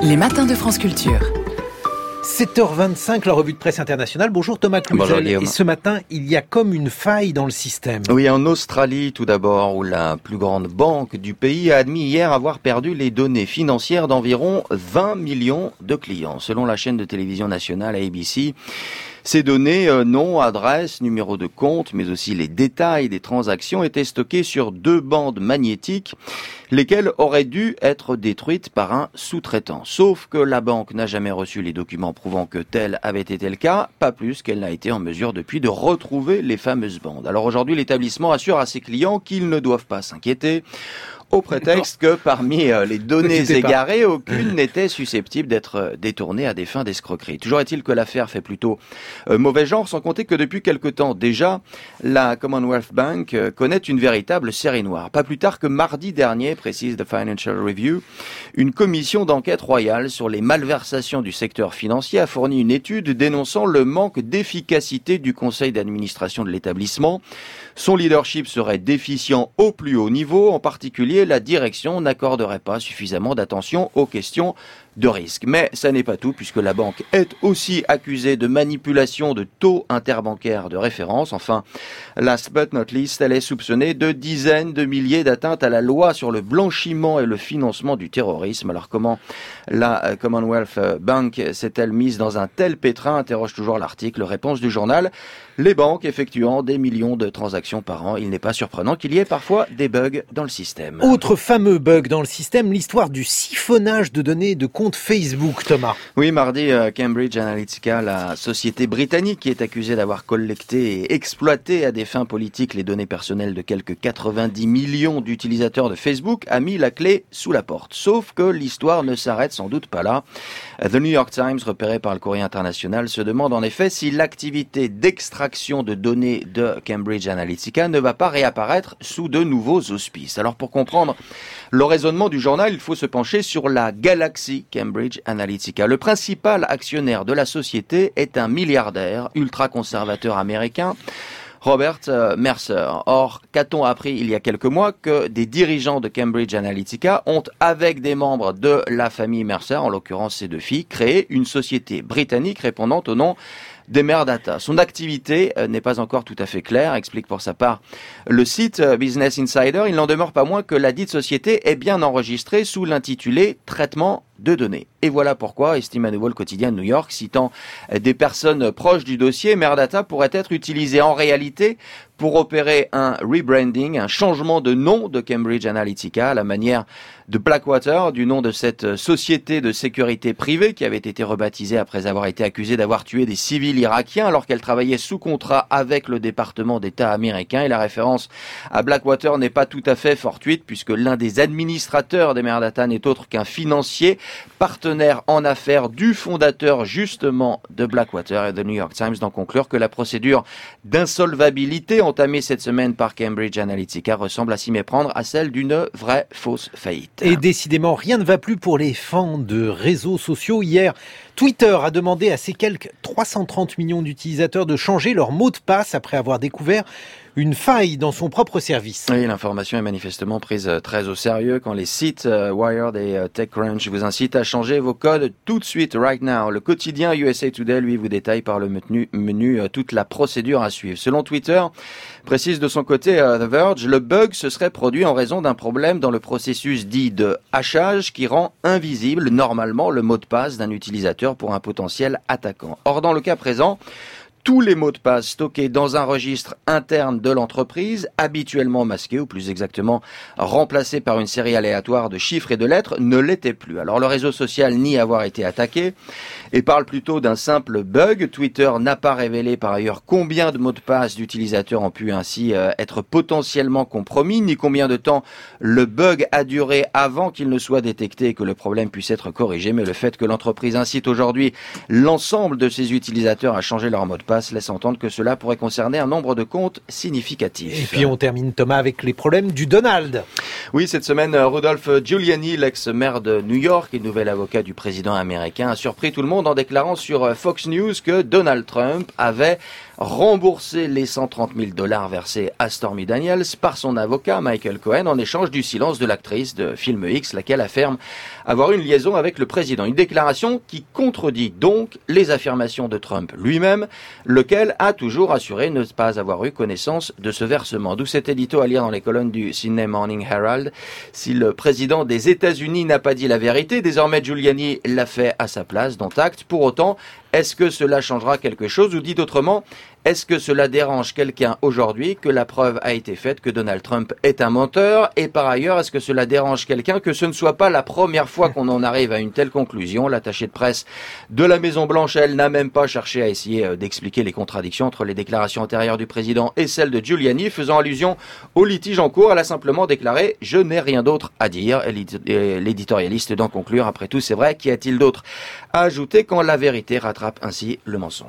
Les matins de France Culture. 7h25, la revue de presse internationale. Bonjour Thomas Cluzel. Et ce matin, il y a comme une faille dans le système. Oui, en Australie tout d'abord, où la plus grande banque du pays a admis hier avoir perdu les données financières d'environ 20 millions de clients. Selon la chaîne de télévision nationale ABC, ces données, nom, adresse, numéro de compte, mais aussi les détails des transactions étaient stockés sur 2 bandes magnétiques, lesquelles auraient dû être détruites par un sous-traitant. Sauf que la banque n'a jamais reçu les documents prouvant que tel avait été le cas, pas plus qu'elle n'a été en mesure depuis de retrouver les fameuses bandes. Alors aujourd'hui, l'établissement assure à ses clients qu'ils ne doivent pas s'inquiéter, au prétexte que parmi les données égarées, aucune n'était susceptible d'être détournée à des fins d'escroquerie. Toujours est-il que l'affaire fait plutôt mauvais genre, sans compter que depuis quelque temps déjà, la Commonwealth Bank connaît une véritable série noire. Pas plus tard que mardi dernier, précise The Financial Review, une commission d'enquête royale sur les malversations du secteur financier a fourni une étude dénonçant le manque d'efficacité du conseil d'administration de l'établissement. Son leadership serait déficient au plus haut niveau, en particulier la direction n'accorderait pas suffisamment d'attention aux questions de risque. Mais ça n'est pas tout, puisque la banque est aussi accusée de manipulation de taux interbancaires de référence. Enfin, last but not least, elle est soupçonnée de dizaines de milliers d'atteintes à la loi sur le blanchiment et le financement du terrorisme. Alors comment la Commonwealth Bank s'est-elle mise dans un tel pétrin, interroge toujours l'article. Réponse du journal: les banques effectuant des millions de transactions par an, il n'est pas surprenant qu'il y ait parfois des bugs dans le système. Autre fameux bug dans le système, l'histoire du siphonnage de données de compte Facebook, Thomas. Oui, mardi, Cambridge Analytica, la société britannique qui est accusée d'avoir collecté et exploité à des fins politiques les données personnelles de quelques 90 millions d'utilisateurs de Facebook, a mis la clé sous la porte. Sauf que l'histoire ne s'arrête sans doute pas là. The New York Times, repéré par le Courrier international, se demande en effet si l'activité d'extraction de données de Cambridge Analytica ne va pas réapparaître sous de nouveaux auspices. Alors pour comprendre le raisonnement du journal, il faut se pencher sur la galaxie Cambridge Analytica. Le principal actionnaire de la société est un milliardaire ultra-conservateur américain, Robert Mercer. Or, qu'a-t-on appris il y a quelques mois que des dirigeants de Cambridge Analytica ont, avec des membres de la famille Mercer, en l'occurrence ses 2 filles, créé une société britannique répondant au nom d'Emerdata. Son activité n'est pas encore tout à fait claire, explique pour sa part le site Business Insider. Il n'en demeure pas moins que la dite société est bien enregistrée sous l'intitulé « Traitement de données ». Et voilà pourquoi, estime à nouveau le quotidien de New York, citant des personnes proches du dossier, Merdata pourrait être utilisé en réalité pour opérer un rebranding, un changement de nom de Cambridge Analytica, à la manière de Blackwater, du nom de cette société de sécurité privée qui avait été rebaptisée après avoir été accusée d'avoir tué des civils irakiens alors qu'elle travaillait sous contrat avec le département d'État américain. Et la référence à Blackwater n'est pas tout à fait fortuite, puisque l'un des administrateurs des Merdata n'est autre qu'un financier, partenaire en affaires du fondateur justement de Blackwater. Et The New York Times d'en conclure que la procédure d'insolvabilité entamée cette semaine par Cambridge Analytica ressemble à s'y méprendre à celle d'une vraie fausse faillite. Et décidément, rien ne va plus pour les fans de réseaux sociaux. Hier, Twitter a demandé à ses quelques 330 millions d'utilisateurs de changer leur mot de passe après avoir découvert une faille dans son propre service. Oui, l'information est manifestement prise très au sérieux quand les sites Wired et TechCrunch vous incitent à changer vos codes tout de suite, right now. Le quotidien USA Today, lui, vous détaille par le menu toute la procédure à suivre. Selon Twitter, précise de son côté The Verge, le bug se serait produit en raison d'un problème dans le processus dit de hachage qui rend invisible normalement le mot de passe d'un utilisateur pour un potentiel attaquant. Or, dans le cas présent, tous les mots de passe stockés dans un registre interne de l'entreprise, habituellement masqués, ou plus exactement remplacés par une série aléatoire de chiffres et de lettres, ne l'étaient plus. Alors le réseau social nie avoir été attaqué et parle plutôt d'un simple bug. Twitter n'a pas révélé par ailleurs combien de mots de passe d'utilisateurs ont pu ainsi être potentiellement compromis, ni combien de temps le bug a duré avant qu'il ne soit détecté et que le problème puisse être corrigé. Mais le fait que l'entreprise incite aujourd'hui l'ensemble de ses utilisateurs à changer leur mot de passe laisse entendre que cela pourrait concerner un nombre de comptes significatif. Et puis on termine, Thomas, avec les problèmes du Donald. Oui, cette semaine, Rudolph Giuliani, l'ex-maire de New York et nouvel avocat du président américain, a surpris tout le monde en déclarant sur Fox News que Donald Trump avait rembourser les $130 000 versés à Stormy Daniels par son avocat Michael Cohen en échange du silence de l'actrice de Film X, laquelle affirme avoir une liaison avec le président. Une déclaration qui contredit donc les affirmations de Trump lui-même, lequel a toujours assuré ne pas avoir eu connaissance de ce versement. D'où cet édito à lire dans les colonnes du Sydney Morning Herald. Si le président des États-Unis n'a pas dit la vérité, désormais Giuliani l'a fait à sa place, dont acte. Pour autant, est-ce que cela changera quelque chose ou dit autrement, est-ce que cela dérange quelqu'un aujourd'hui que la preuve a été faite que Donald Trump est un menteur? Et par ailleurs, est-ce que cela dérange quelqu'un que ce ne soit pas la première fois qu'on en arrive à une telle conclusion? L'attachée de presse de la Maison-Blanche, elle, n'a même pas cherché à essayer d'expliquer les contradictions entre les déclarations antérieures du président et celles de Giuliani, faisant allusion au litige en cours. Elle a simplement déclaré « Je n'ai rien d'autre à dire ». L'éditorialiste d'en conclure, après tout, c'est vrai, qu'y a-t-il d'autre à ajouter quand la vérité rattrape ainsi le mensonge?